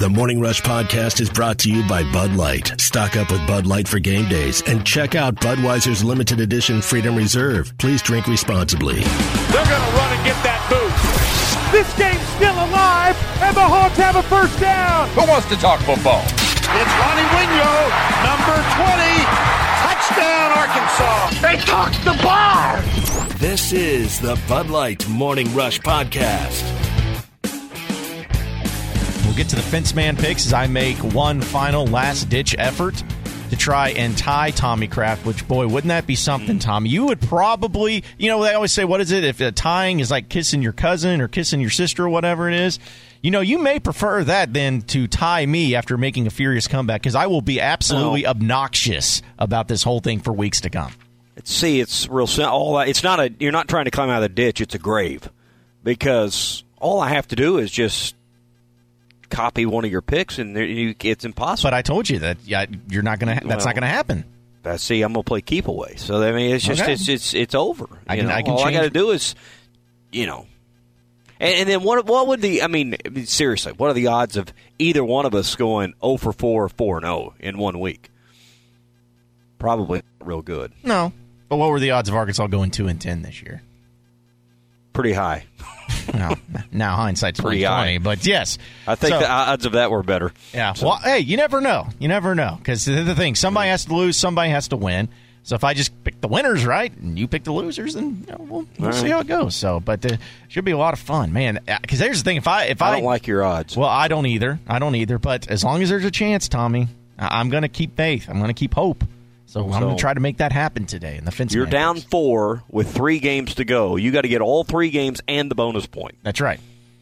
The Morning Rush Podcast is brought to you by Bud Light. Stock up with Bud Light for game days and check out Budweiser's limited edition Freedom Reserve. Please drink responsibly. They're going to run and get that boost. This game's still alive, and the Hawks have a first down. Who wants to talk football? It's Ronnie Wingo, number 20. Touchdown, Arkansas. They took the bar. This is the Bud Light Morning Rush Podcast. We'll get to the Fence Man picks as I make one final last-ditch effort to try and tie Tommy Kraft, which, boy, wouldn't that be something, Tommy? You would probably, they always say, what is it, if tying is like kissing your cousin or kissing your sister or whatever it is? You may prefer that than to tie me after making a furious comeback, because I will be absolutely obnoxious about this whole thing for weeks to come. See, it's real simple. You're not trying to climb out of the ditch. It's a grave, because all I have to do is just copy one of your picks, and it's impossible. But I told you that you're not going to. That's not going to happen. See, I'm going to play keep away. So I mean, it's just it's over. I can all I got to do is, And then what would seriously, what are the odds of either one of us going 0 for 4 or 4-0 in 1 week? Probably not real good. No, but what were the odds of Arkansas going 2-10 this year? Pretty high. Now hindsight's pretty 20, but yes. I think the odds of that were better. Yeah. So. Well, hey, you never know. Because the thing, somebody has to lose, somebody has to win. So if I just pick the winners, right, and you pick the losers, then we'll see how it goes. So, but it should be a lot of fun, man. Because here's the thing: if I don't like your odds, well, I don't either. But as long as there's a chance, Tommy, I'm going to keep faith. I'm going to keep hope. So I'm going to try to make that happen today in the Fence. You're down 4 with 3 games to go. You got to get all 3 games and the bonus point. That's right.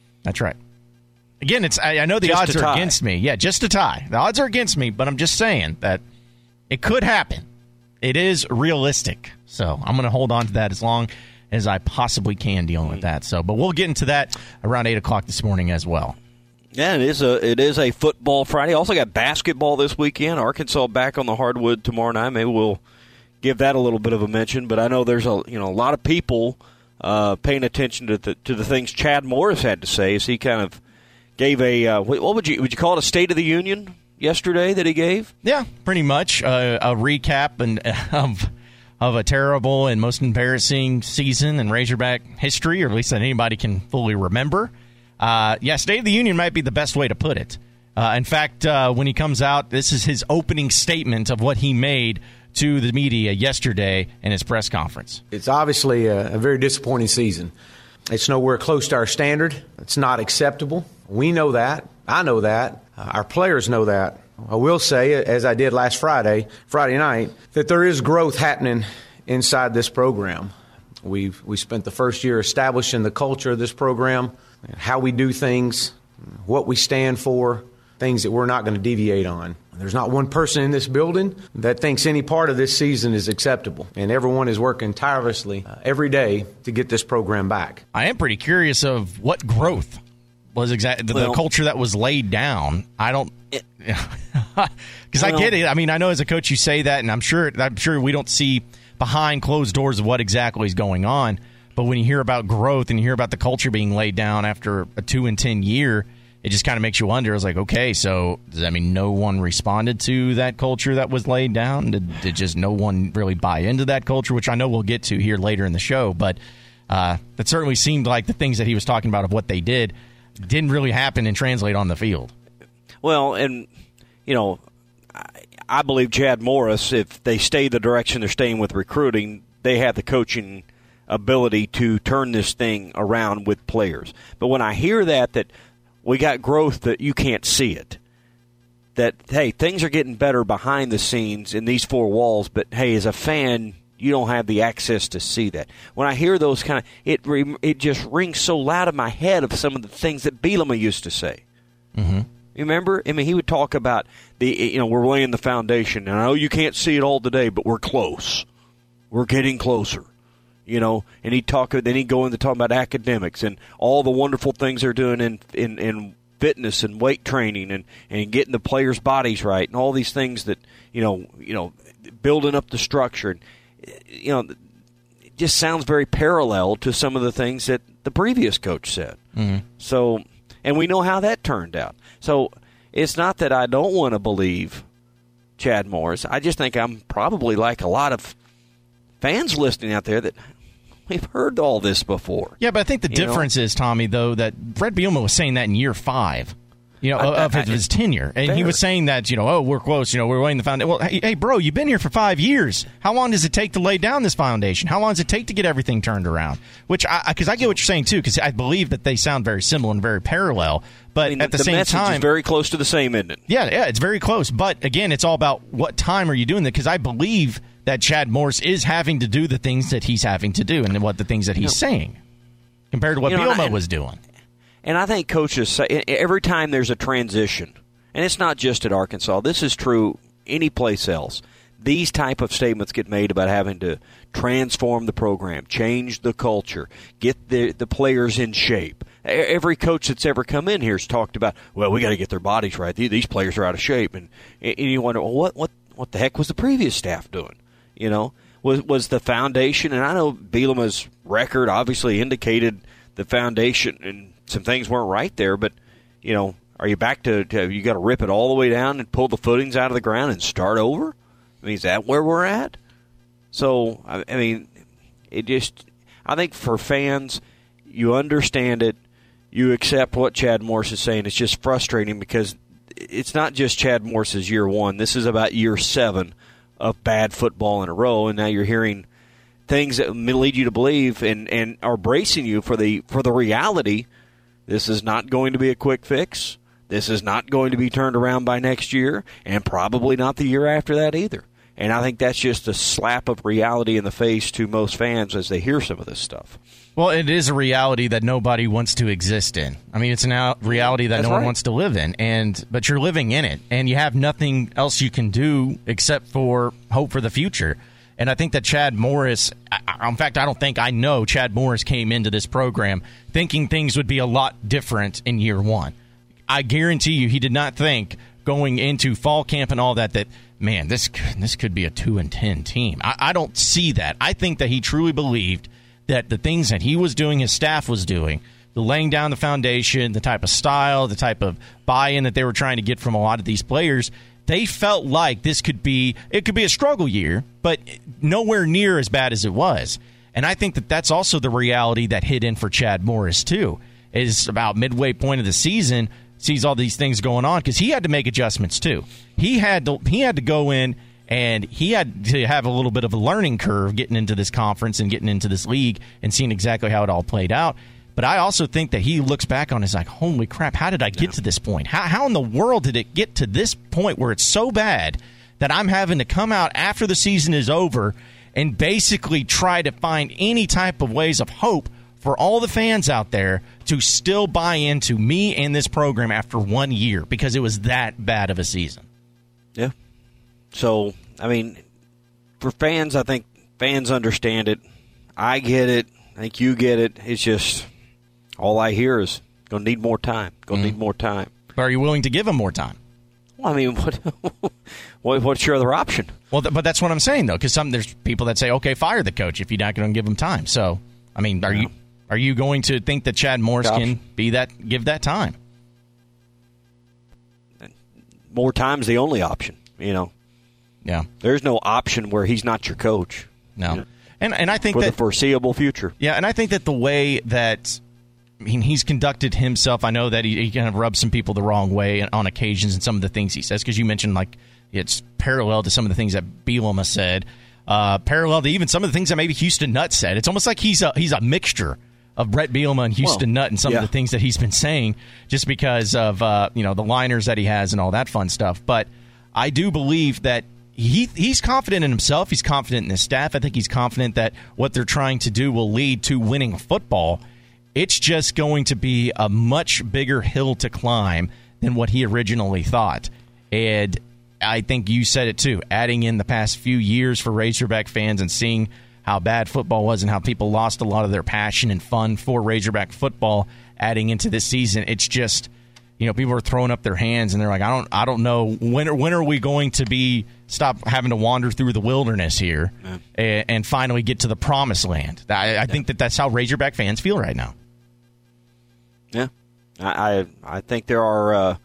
Again, I know the odds are against me. Yeah, just to tie. The odds are against me, but I'm just saying that it could happen. It is realistic. So I'm going to hold on to that as long as I possibly can dealing with that. So, but we'll get into that around 8 o'clock this morning as well. Yeah, it is a football Friday. Also got basketball this weekend. Arkansas back on the hardwood tomorrow night. Maybe we'll give that a little bit of a mention. But I know there's a lot of people paying attention to the things Chad Morris had to say as he kind of gave a what would you call it, a State of the Union yesterday that he gave? Yeah, pretty much a recap of a terrible and most embarrassing season in Razorback history, or at least that anybody can fully remember. State of the Union might be the best way to put it. In fact, when he comes out, this is his opening statement of what he made to the media yesterday in his press conference. It's obviously a very disappointing season. It's nowhere close to our standard. It's not acceptable. We know that. I know that. Our players know that. I will say, as I did last Friday night, that there is growth happening inside this program. We spent the first year establishing the culture of this program, how we do things, what we stand for, things that we're not going to deviate on. There's not one person in this building that thinks any part of this season is acceptable, and everyone is working tirelessly every day to get this program back. I am pretty curious of what growth was exactly the culture that was laid down. I don't, because I get it. I mean, I know as a coach you say that, and I'm sure we don't see behind closed doors of what exactly is going on. But when you hear about growth and you hear about the culture being laid down after a 2-10 year, it just kind of makes you wonder. It's like, okay, so does that mean no one responded to that culture that was laid down? Did just no one really buy into that culture, which I know we'll get to here later in the show. But that certainly seemed like the things that he was talking about of what they did didn't really happen and translate on the field. Well, and, I believe Chad Morris, if they stay the direction they're staying with recruiting, they have the coaching ability to turn this thing around with players. But when I hear that we got growth that you can't see it, that, hey, things are getting better behind the scenes in these 4 walls, but, hey, as a fan, you don't have the access to see that. When I hear those it just rings so loud in my head of some of the things that Bielema used to say. Mm-hmm. You remember? I mean, he would talk about we're laying the foundation, and I know you can't see it all today, but we're close. We're getting closer. And he'd go into talking about academics and all the wonderful things they're doing in fitness and weight training and getting the players' bodies right and all these things that, building up the structure. It just sounds very parallel to some of the things that the previous coach said. Mm-hmm. So, and we know how that turned out. So, it's not that I don't want to believe Chad Morris. I just think I'm probably like a lot of fans listening out there that we've heard all this before. Yeah, but I think the difference is, Tommy, though, that Bret Bielema was saying that in year 5. Of his tenure. And he was saying that, we're close, we're laying the foundation. Well, hey, bro, you've been here for 5 years. How long does it take to lay down this foundation? How long does it take to get everything turned around? Because I get what you're saying, too, because I believe that they sound very similar and very parallel. But at the same message time, is very close to the same, isn't it? Yeah, it's very close. But, again, it's all about what time are you doing that? Because I believe that Chad Morris is having to do the things that he's having to do and the things that he's saying compared to what Bielema was doing. And I think coaches say every time there's a transition, and it's not just at Arkansas, this is true any place else, these type of statements get made about having to transform the program, change the culture, get the players in shape. Every coach that's ever come in here has talked about, well, we got to get their bodies right. These players are out of shape. And you wonder, well, what the heck was the previous staff doing? Was the foundation, and I know Bielema's record obviously indicated the foundation and some things weren't right there, but, are you back to you got to rip it all the way down and pull the footings out of the ground and start over? I mean, is that where we're at? So, I mean, I think for fans, you understand it, you accept what Chad Morris is saying. It's just frustrating because it's not just Chad Morris's year 1. This is about year 7 of bad football in a row, and now you're hearing things that lead you to believe and are bracing you for the reality. This is not going to be a quick fix. This is not going to be turned around by next year, and probably not the year after that either. And I think that's just a slap of reality in the face to most fans as they hear some of this stuff. Well, it is a reality that nobody wants to exist in. I mean, it's a reality that no one wants to live in, but you're living in it, and you have nothing else you can do except for hope for the future. And I think that Chad Morris, in fact, I know Chad Morris came into this program thinking things would be a lot different in year 1. I guarantee you he did not think going into fall camp and all that, man, this could be a 2-10 team. I don't see that. I think that he truly believed that the things that he was doing, his staff was doing, the laying down the foundation, the type of style, the type of buy-in that they were trying to get from a lot of these players, they felt like it could be a struggle year, but nowhere near as bad as it was. And I think that that's also the reality that hit in for Chad Morris, too, is about midway point of the season, sees all these things going on, because he had to make adjustments, too. He had to go in, and he had to have a little bit of a learning curve getting into this conference and getting into this league and seeing exactly how it all played out. But I also think that he looks back on it like, holy crap, how did I get to this point? How in the world did it get to this point where it's so bad that I'm having to come out after the season is over and basically try to find any type of ways of hope for all the fans out there to still buy into me and this program after 1 year, because it was that bad of a season. Yeah. So, I mean, for fans, I think fans understand it. I get it. I think you get it. It's just all I hear is going to need more time. Need more time. Are you willing to give them more time? Well, I mean, what's your other option? Well, but that's what I'm saying, though, because there's people that say, okay, fire the coach if you're not going to give him time. So, I mean, are you going to think that Chad Morris can give that time? More time's the only option, Yeah. There's no option where he's not your coach. No. And I think for that the foreseeable future. Yeah, and I think that the way that he's conducted himself, I know that he kind of rubs some people the wrong way on occasions in some of the things he says, because you mentioned like it's parallel to some of the things that Bielema said, parallel to even some of the things that maybe Houston Nutt said. It's almost like he's a mixture of Bret Bielema and Houston Nutt and some of the things that he's been saying, just because of the liners that he has and all that fun stuff. But I do believe that he's confident in himself. He's confident in his staff. I think he's confident that what they're trying to do will lead to winning football. It's just going to be a much bigger hill to climb than what he originally thought. And I think you said it too, adding in the past few years for Razorback fans and seeing how bad football was and how people lost a lot of their passion and fun for Razorback football adding into this season. It's just, people are throwing up their hands and they're like, I don't know, when are we going to stop having to wander through the wilderness here and finally get to the promised land? I think that's how Razorback fans feel right now. Yeah, I think there are a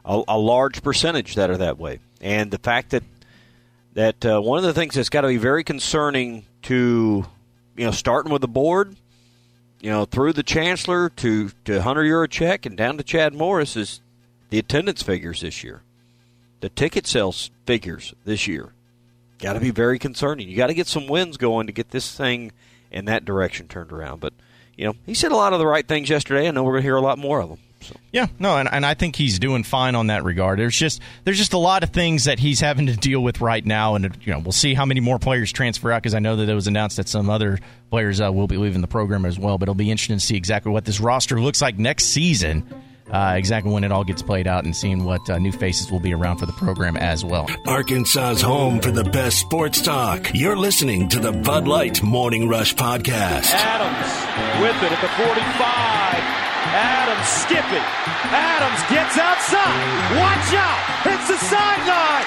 a large percentage that are that way. And the fact that one of the things that's got to be very concerning to, starting with the board, through the chancellor to Hunter Yurachek and down to Chad Morris is the attendance figures this year. The ticket sales figures this year. Got to be very concerning. You got to get some wins going to get this thing in that direction turned around. But, he said a lot of the right things yesterday. I know we're going to hear a lot more of them. So. Yeah, no, and I think he's doing fine on that regard. There's just a lot of things that he's having to deal with right now, and we'll see how many more players transfer out, because I know that it was announced that some other players will be leaving the program as well. But it'll be interesting to see exactly what this roster looks like next season, exactly when it all gets played out, and seeing what new faces will be around for the program as well. Arkansas's home for the best sports talk. You're listening to the Bud Light Morning Rush Podcast. Adams with it at the 45. Adams skipping. Adams gets outside. Watch out. Hits the sideline.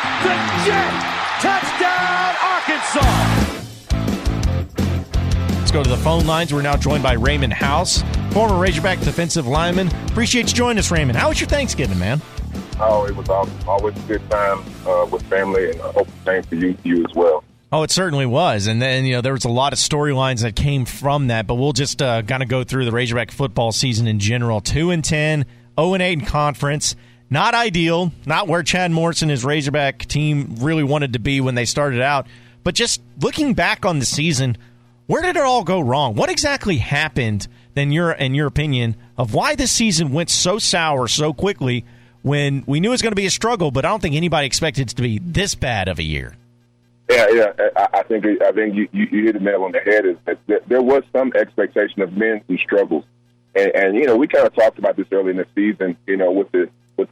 The Jet. Touchdown, Arkansas. Let's go to the phone lines. We're now joined by Raymond House, former Razorback defensive lineman. Appreciate you joining us, Raymond. How was your Thanksgiving, man? Oh, it was always a good time with family, and I hope the same for you as well. Oh, it certainly was. And then, there was a lot of storylines that came from that, but we'll just kind of go through the Razorback football season in general. 2-10, 0-8 in conference. Not ideal, not where Chad Morris and his Razorback team really wanted to be when they started out. But just looking back on the season, where did it all go wrong? What exactly happened, in your opinion, of why this season went so sour so quickly when we knew it was going to be a struggle, but I don't think anybody expected it to be this bad of a year? Yeah. I think you hit the nail on the head. Is that there was some expectation of men who struggled, and we kind of talked about this early in the season. With the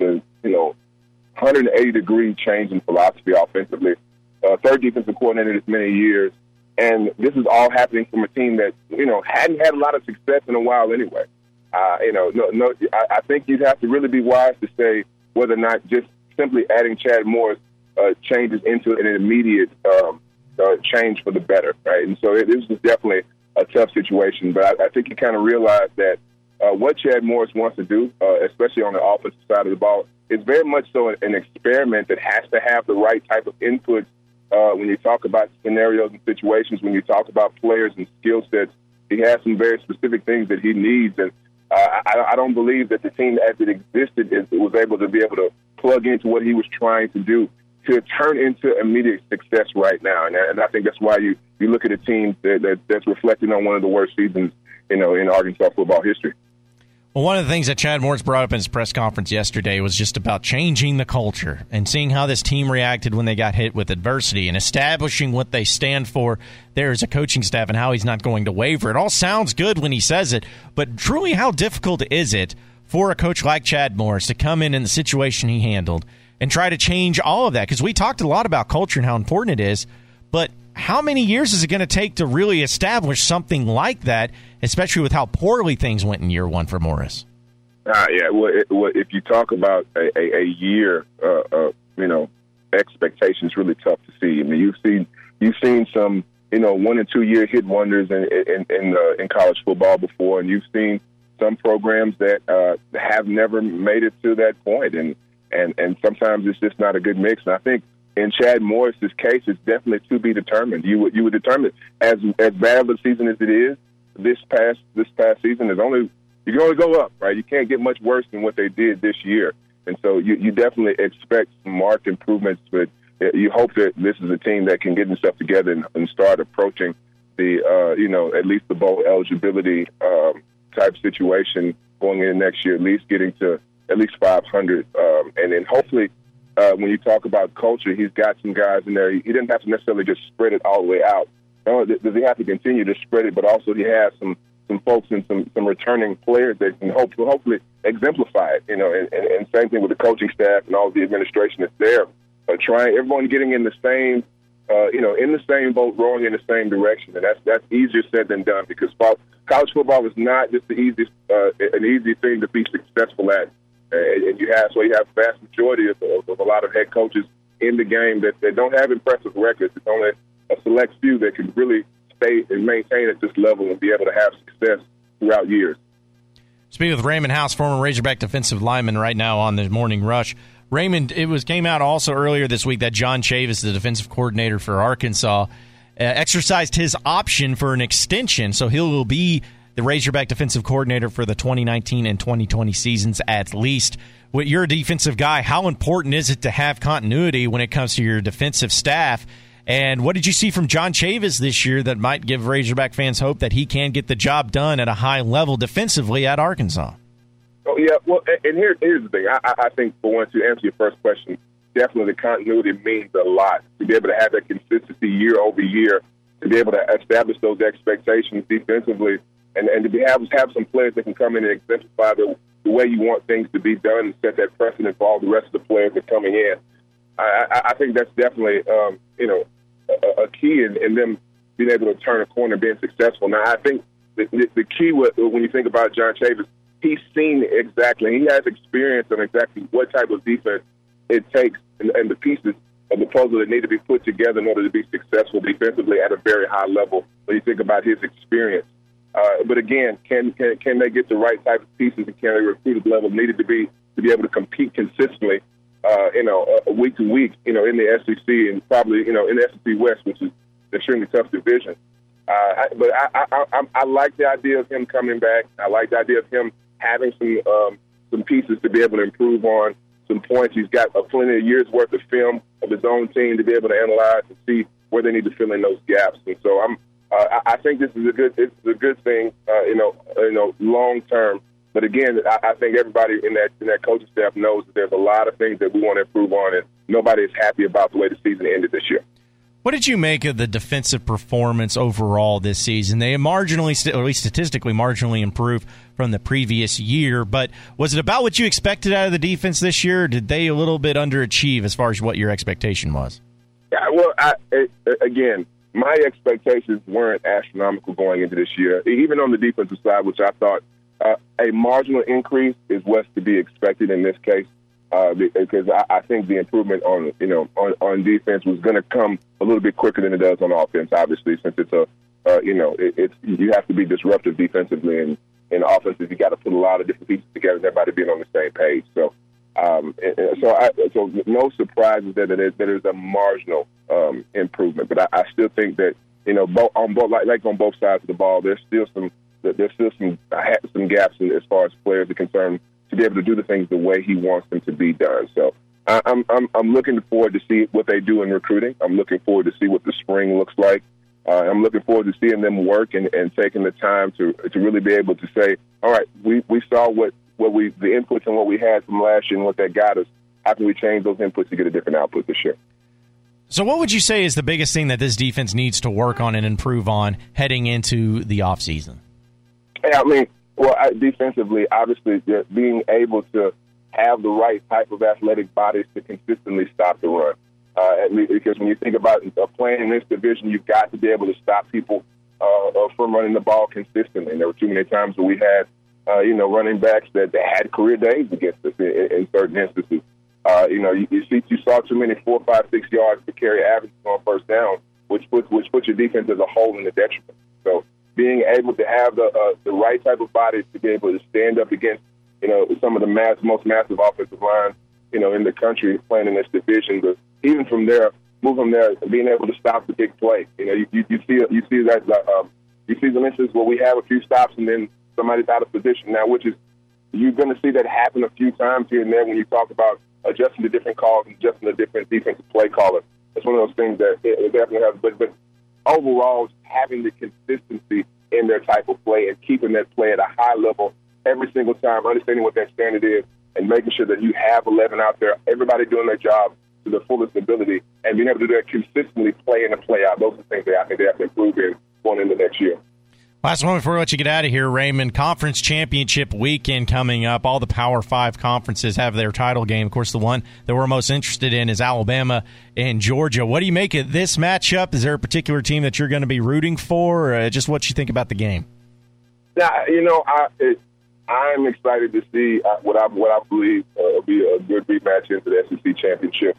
180-degree change in philosophy offensively, third defensive coordinator this many years, and this is all happening from a team that hadn't had a lot of success in a while anyway. I think you'd have to really be wise to say whether or not just simply adding Chad Morris changes into an immediate change for the better, right? And so this is definitely a tough situation, but I think you kind of realize that what Chad Morris wants to do, especially on the offensive side of the ball, is very much so an experiment that has to have the right type of input when you talk about scenarios and situations, when you talk about players and skill sets. He has some very specific things that he needs, and I don't believe that the team as it existed was able to be able to plug into what he was trying to do to turn into immediate success right now. And I think that's why you look at a team that's reflecting on one of the worst seasons, in Arkansas football history. Well, one of the things that Chad Morris brought up in his press conference yesterday was just about changing the culture and seeing how this team reacted when they got hit with adversity and establishing what they stand for there as a coaching staff and how he's not going to waver. It all sounds good when he says it, but truly how difficult is it for a coach like Chad Morris to come in the situation he handled and try to change all of that? Because we talked a lot about culture and how important it is, but how many years is it going to take to really establish something like that, especially with how poorly things went in year one for Morris? Well, if you talk about a year, expectations really tough to see. I mean, you've seen some, 1 and 2 year hit wonders in college football before, and you've seen some programs that have never made it to that point, and sometimes it's just not a good mix. And I think in Chad Morris's case, it's definitely to be determined. You would determine as bad of a season as it is. This past season you can only go up, right? You can't get much worse than what they did this year, and so you definitely expect some marked improvements. But you hope that this is a team that can get themselves together and start approaching the at least the bowl eligibility type situation going into next year. At least getting to at least 500, and then hopefully. When you talk about culture, he's got some guys in there. He didn't have to necessarily just spread it all the way out. Does he have to continue to spread it, but also he has some folks and some returning players that can hopefully exemplify it. And same thing with the coaching staff and all the administration that's there. Trying everyone getting in the same, in the same boat, rowing in the same direction, and that's easier said than done because college football is not just an easy thing to be successful at. And you have vast majority of a lot of head coaches in the game that don't have impressive records. It's only a select few that can really stay and maintain at this level and be able to have success throughout years. Speaking with Raymond House, former Razorback defensive lineman right now on the Morning Rush. Raymond, came out also earlier this week that John Chavis, the defensive coordinator for Arkansas, exercised his option for an extension, so he will be the Razorback defensive coordinator for the 2019 and 2020 seasons at least. You're a defensive guy. How important is it to have continuity when it comes to your defensive staff? And what did you see from John Chavis this year that might give Razorback fans hope that he can get the job done at a high level defensively at Arkansas? Oh, yeah. Well, and here's the thing. I think, for one, to answer your first question, definitely continuity means a lot. To be able to have that consistency year over year, to be able to establish those expectations defensively, and to have some players that can come in and exemplify the way you want things to be done and set that precedent for all the rest of the players that are coming in. I think that's definitely, a key in them being able to turn a corner and being successful. Now, I think the key when you think about John Chavis, he's seen exactly, he has experience on exactly what type of defense it takes and the pieces of the puzzle that need to be put together in order to be successful defensively at a very high level when you think about his experience. But again, can they get the right type of pieces and can they recruit at the level needed to be able to compete consistently, week to week, in the SEC and probably, in the SEC West, which is an extremely tough division. But I like the idea of him coming back. I like the idea of him having some pieces to be able to improve on, some points. He's got plenty of years worth of film of his own team to be able to analyze and see where they need to fill in those gaps. And so I think this is a good thing, long term. But again, I think everybody in that coaching staff knows that there's a lot of things that we want to improve on, and nobody is happy about the way the season ended this year. What did you make of the defensive performance overall this season? They marginally, or at least statistically, marginally improved from the previous year. But was it about what you expected out of the defense this year, or did they a little bit underachieve as far as what your expectation was? Yeah, well, again, my expectations weren't astronomical going into this year. Even on the defensive side, which I thought a marginal increase is what's to be expected in this case. Because I think the improvement on defense was going to come a little bit quicker than it does on offense. Obviously, since it's you have to be disruptive defensively, and in offenses you got to put a lot of different pieces together, and everybody being on the same page. So no surprises that there's a marginal improvement, but I still think that on both sides of the ball, there's still some gaps as far as players are concerned, to be able to do the things the way he wants them to be done. So I'm looking forward to see what they do in recruiting. I'm looking forward to see what the spring looks like. I'm looking forward to seeing them work and taking the time to really be able to say, all right, we saw the inputs and what we had from last year and what that got us. How can we change those inputs to get a different output this year? So what would you say is the biggest thing that this defense needs to work on and improve on heading into the offseason? Defensively, obviously, being able to have the right type of athletic bodies to consistently stop the run. Because when you think about playing in this division, you've got to be able to stop people from running the ball consistently. And there were too many times where we had, running backs that had career days against us in certain instances. You saw too many 4, 5, 6 yards per carry averages on first down, which puts your defense as a whole in the detriment. So being able to have the right type of bodies to be able to stand up against, some of the most massive offensive lines, in the country playing in this division. But even from there, move from there, being able to stop the big play. You see some instances where we have a few stops and then somebody's out of position now, which is you're going to see that happen a few times here and there when you talk about adjusting to different calls and adjusting to different defensive play callers. It's one of those things that it definitely has. But overall, having the consistency in their type of play and keeping that play at a high level every single time, understanding what that standard is, and making sure that you have 11 out there, everybody doing their job to the fullest ability, and being able to do that consistently, play in and play out. Those are the things that I think they have to improve in going into next year. Last one before we let you get out of here, Raymond. Conference championship weekend coming up. All the Power 5 conferences have their title game. Of course, the one that we're most interested in is Alabama and Georgia. What do you make of this matchup? Is there a particular team that you're going to be rooting for, or just what you think about the game? I'm excited to see what I believe will be a good rematch into the SEC championship.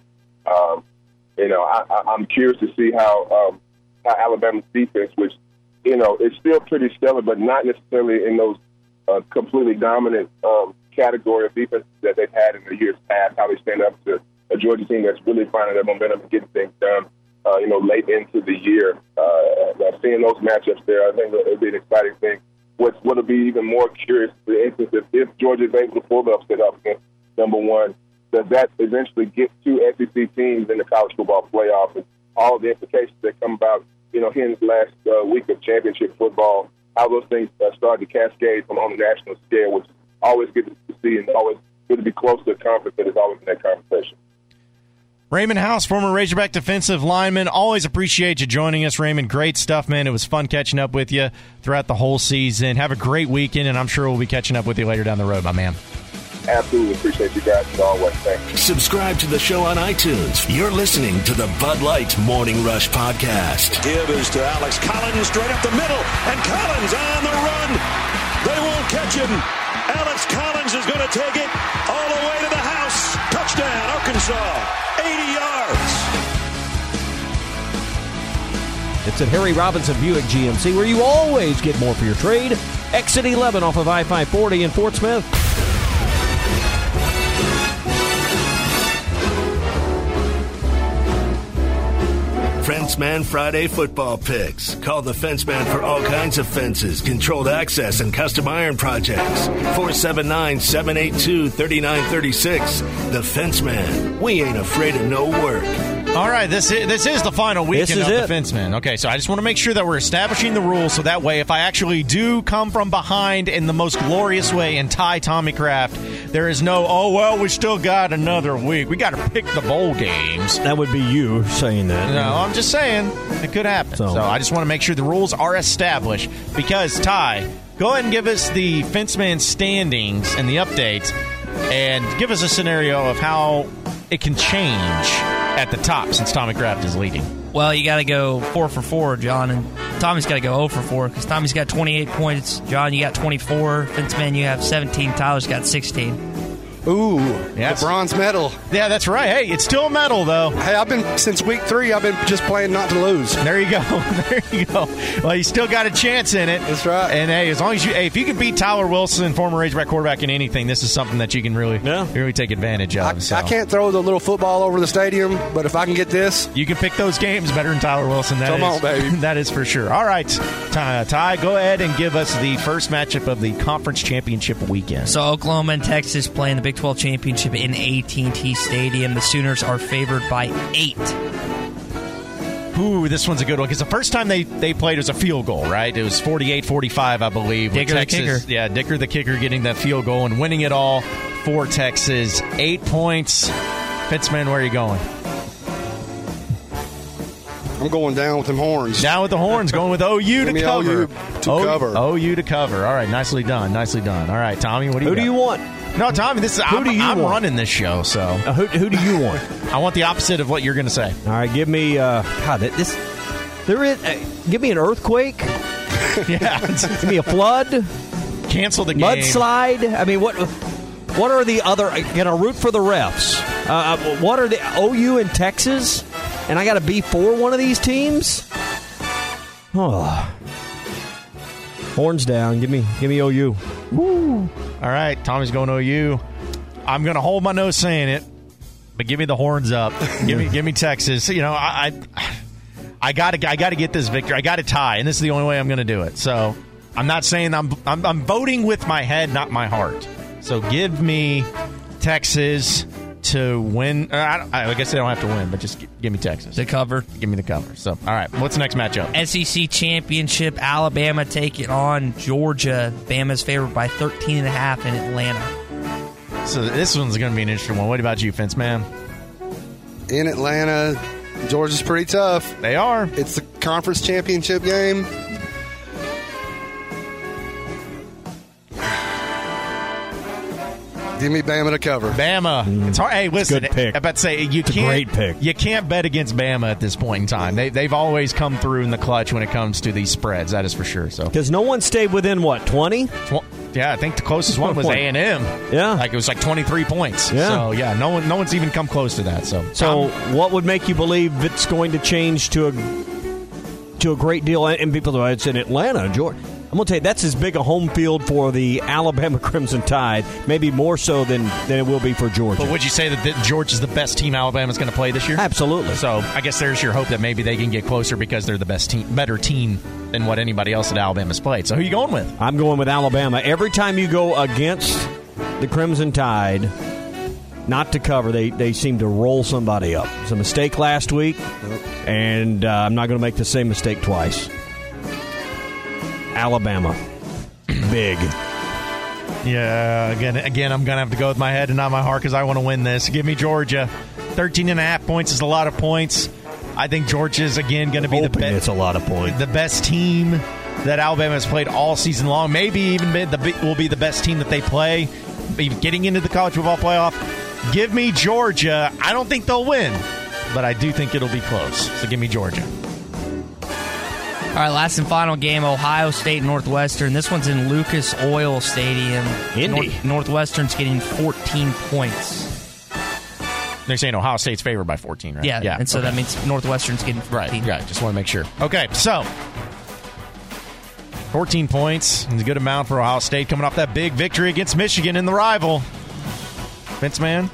I'm curious to see how Alabama's defense, which it's still pretty stellar, but not necessarily in those completely dominant category of defense that they've had in the years past, how they stand up to a Georgia team that's really finding their momentum and getting things done, late into the year. Seeing those matchups there, I think it'll be an exciting thing. What'll be even more curious, for instance, if Georgia is able to pull the upset up against number one, does that eventually get two SEC teams in the college football playoff? And all of the implications that come about, here in the last week of championship football, how those things start to cascade on the national scale, which is always good to see and always good to be close to a conference that is always in that conversation. Raymond House, former Razorback defensive lineman. Always appreciate you joining us, Raymond. Great stuff, man. It was fun catching up with you throughout the whole season. Have a great weekend, and I'm sure we'll be catching up with you later down the road, my man. Absolutely. Appreciate you guys as always. Thanks. Subscribe to the show on iTunes. You're listening to the Bud Light Morning Rush Podcast. Give is to Alex Collins straight up the middle, and Collins on the run. They won't catch him. Alex Collins is going to take it all the way to the house. Touchdown, Arkansas. 80 yards. It's at Harry Robinson Buick GMC, where you always get more for your trade. Exit 11 off of I-540 in Fort Smith. Fenceman Friday football picks. Call the Fenceman for all kinds of fences, controlled access, and custom iron projects. 479-782-3936. The Fenceman. We ain't afraid of no work. All right, this is the final weekend of the Fenceman. Okay, so I just want to make sure that we're establishing the rules so that way if I actually do come from behind in the most glorious way and tie Tommy Kraft, there is no, we still got another week. We got to pick the bowl games. That would be you saying that. No, I'm just saying it could happen. So I just want to make sure the rules are established because, Ty, go ahead and give us the Fenceman standings and the updates and give us a scenario of how it can change at the top since Tommy Kraft is leading. Well, you got to go 4 for 4, John, and Tommy's got to go 0 for 4 because Tommy's got 28 points. John, you got 24. Fenceman, you have 17. Tyler's got 16. Ooh, yes. The bronze medal. Yeah, that's right. Hey, it's still a medal, though. Hey, since week 3, I've been just playing not to lose. There you go. There you go. Well, you still got a chance in it. That's right. And, hey, as long as if you can beat Tyler Wilson, former Razorback quarterback, in anything, this is something that you can really take advantage of. I can't throw the little football over the stadium, but if I can get this. You can pick those games better than Tyler Wilson. Come on, baby. That is for sure. All right, Ty, go ahead and give us the first matchup of the conference championship weekend. So Oklahoma and Texas playing the Big 12 championship in AT&T Stadium. The Sooners are favored by 8. Ooh, this one's a good one because the first time they played was a field goal, right? It was 48-45, I believe. Dicker Texas, the kicker. Yeah, Dicker the kicker getting that field goal and winning it all for Texas. 8 points. Fenceman, where are you going? I'm going down with them horns. Down with the horns, going with OU to cover. OU to cover. All right, nicely done. Nicely done. All right, Tommy, what do you Who got? do you want? No, Tommy, I'm running this show, so. Who do you want? I want the opposite of what you're going to say. All right, give me give me an earthquake. Yeah. Give me a flood. Cancel the game. Mudslide. I mean, what are the other? Can I root for the refs? What are the OU in Texas? And I got to be for one of these teams? Oh. Horns down. Give me OU. Woo. All right, Tommy's going to OU. I'm going to hold my nose saying it, but give me the horns up. give me Texas. You know, I got to get this victory. I got to tie, and this is the only way I'm going to do it. So I'm not saying I'm voting with my head, not my heart. So give me Texas to win. I guess they don't have to win, but just give me Texas. The cover. Give me the cover. So, all right, what's the next matchup? SEC Championship, Alabama taking on Georgia. Bama's favored by 13.5 in Atlanta. So this one's going to be an interesting one. What about you, Fenceman? In Atlanta, Georgia's pretty tough. They are. It's the conference championship game. Give me Bama to cover. Bama. It's hard. Hey, listen. Good pick. I'm about to say it's a great pick. You can't bet against Bama at this point in time. They've always come through in the clutch when it comes to these spreads. That is for sure. So because no one stayed within 20? Yeah, I think the closest one was A&M. Yeah, it was 23 points. Yeah. So yeah, no one's even come close to that. So what would make you believe it's going to change to a great deal? And people say it's in Atlanta, Georgia. I'm going to tell you, that's as big a home field for the Alabama Crimson Tide, maybe more so than it will be for Georgia. But would you say that Georgia's the best team Alabama's going to play this year? Absolutely. So I guess there's your hope that maybe they can get closer because they're the best team, better team than what anybody else at Alabama's played. So who are you going with? I'm going with Alabama. Every time you go against the Crimson Tide, not to cover, they seem to roll somebody up. It was a mistake last week, and I'm not going to make the same mistake twice. Alabama. Big. Yeah, again, I'm going to have to go with my head and not my heart because I want to win this. Give me Georgia. 13.5 points is a lot of points. I think Georgia's, again, going to be it's a lot of points. The best team that Alabama has played all season long. Maybe even will be the best team that they play, getting into the college football playoff. Give me Georgia. I don't think they'll win, but I do think it'll be close. So give me Georgia. All right, last and final game, Ohio State Northwestern. This one's in Lucas Oil Stadium. Indy. Northwestern's getting 14 points. They're saying Ohio State's favored by 14, right? Yeah, and so that means Northwestern's getting 14. Right, just want to make sure. Okay, so 14 points is a good amount for Ohio State coming off that big victory against Michigan in the rival. Vince, man?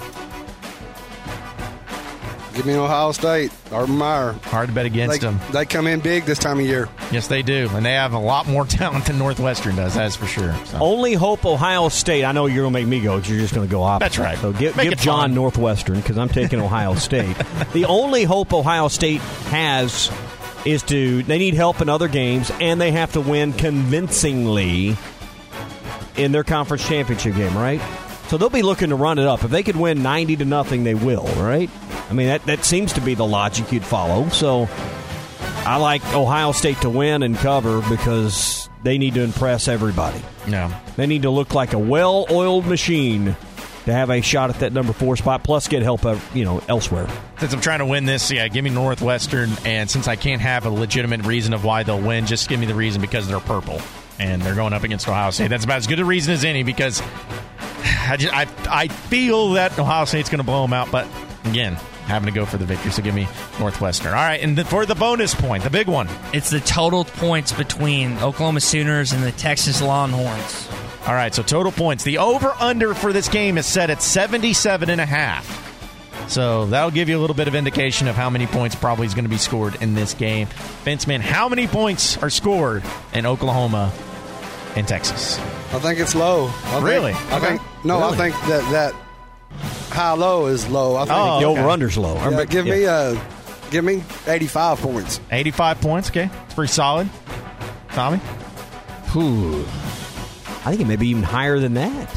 Give me Ohio State. Urban Meyer. Hard to bet against them. They come in big this time of year. Yes, they do. And they have a lot more talent than Northwestern does, that's for sure. So. Only hope Ohio State. I know you're going to make me go because you're just going to go opposite. That's right. So give John fun. Northwestern because I'm taking Ohio State. The only hope Ohio State has is they need help in other games, and they have to win convincingly in their conference championship game, right? So they'll be looking to run it up. If they could win 90-0, they will, right? I mean, that seems to be the logic you'd follow. So I like Ohio State to win and cover because they need to impress everybody. No. They need to look like a well-oiled machine to have a shot at that number 4 spot, plus get help elsewhere. Since I'm trying to win this, give me Northwestern. And since I can't have a legitimate reason of why they'll win, just give me the reason because they're purple. And they're going up against Ohio State. That's about as good a reason as any because I feel that Ohio State's going to blow them out. But, again, having to go for the victory. So give me Northwestern. All right, and for the bonus point, the big one. It's the total points between Oklahoma Sooners and the Texas Longhorns. All right, so total points. The over-under for this game is set at 77.5. So that'll give you a little bit of indication of how many points probably is going to be scored in this game. Vince, man, how many points are scored in Oklahoma and Texas? I think it's low. Really? I think that high-low is low. I think the over-under's low. Yeah, give me 85 points. 85 points, okay. It's pretty solid. Tommy? I think it may be even higher than that.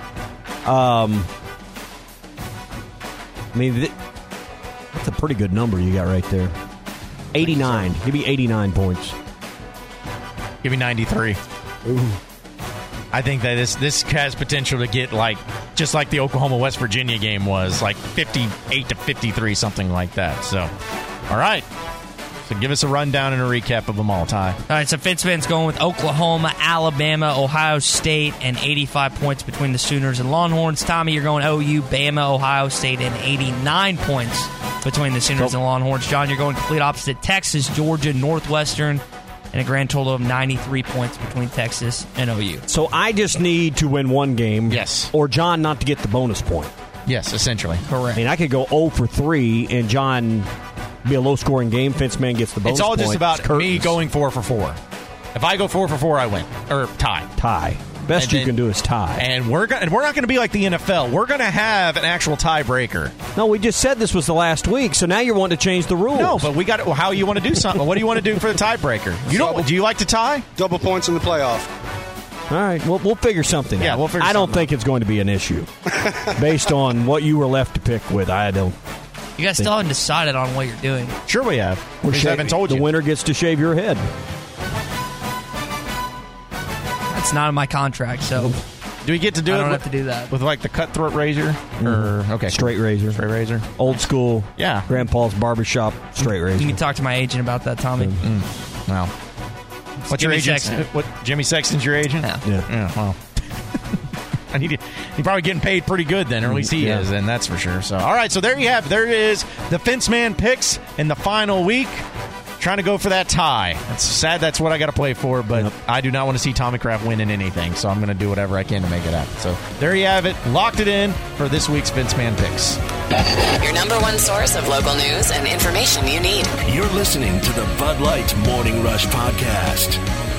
That's a pretty good number you got right there. 89. Give me 89 points. Give me 93. Ooh. I think that this has potential to get just like the Oklahoma-West Virginia game was, 58-53, something like that. So, all right. So give us a rundown and a recap of them all, Ty. All right, so Fitzman's going with Oklahoma, Alabama, Ohio State, and 85 points between the Sooners and Longhorns. Tommy, you're going OU, Bama, Ohio State, and 89 points between the Sooners and Longhorns. John, you're going complete opposite. Texas, Georgia, Northwestern, and a grand total of 93 points between Texas and OU. So I just need to win one game. Yes. Or John not to get the bonus point. Yes, essentially. Correct. I mean, I could go 0 for 3, and John be a low-scoring game. Fence-man gets the bonus point. It's all just about me going 4 for 4. If I go 4 for 4, I win. Or tie. Tie. Best you can do is tie. And we're not going to be like the NFL. We're going to have an actual tiebreaker. No, we just said this was the last week, so now you're wanting to change the rules. No, but we got how you want to do something. What do you want to do for the tiebreaker? Do you like to tie? Double points in the playoff. All right, we'll figure something out. Yeah, we'll figure something out. I don't think it's going to be an issue. Based on what you were left to pick with, I don't. You guys still haven't decided on what you're doing. Sure we have. We haven't told you. The winner gets to shave your head. That's not in my contract, so... Do we get to do it? I don't have to do that. With the cutthroat razor? Or okay. Straight razor. Straight razor. Old school. Yeah. Grandpa's barbershop straight razor. You can talk to my agent about that, Tommy. Wow. What's your agent? What, Jimmy Sexton's your agent? Yeah. Well. He's probably getting paid pretty good then, or at least he is, and that's for sure. So, all right, so there you have. There is the Fence Man picks in the final week. trying to go for that tie. It's sad that's what I got to play for, but I do not want to see Tommy Kraft win in anything, so I'm going to do whatever I can to make it happen. So there you have it. Locked it in for this week's Vince Man Picks. Your number one source of local news and information you need. You're listening to the Bud Light Morning Rush Podcast.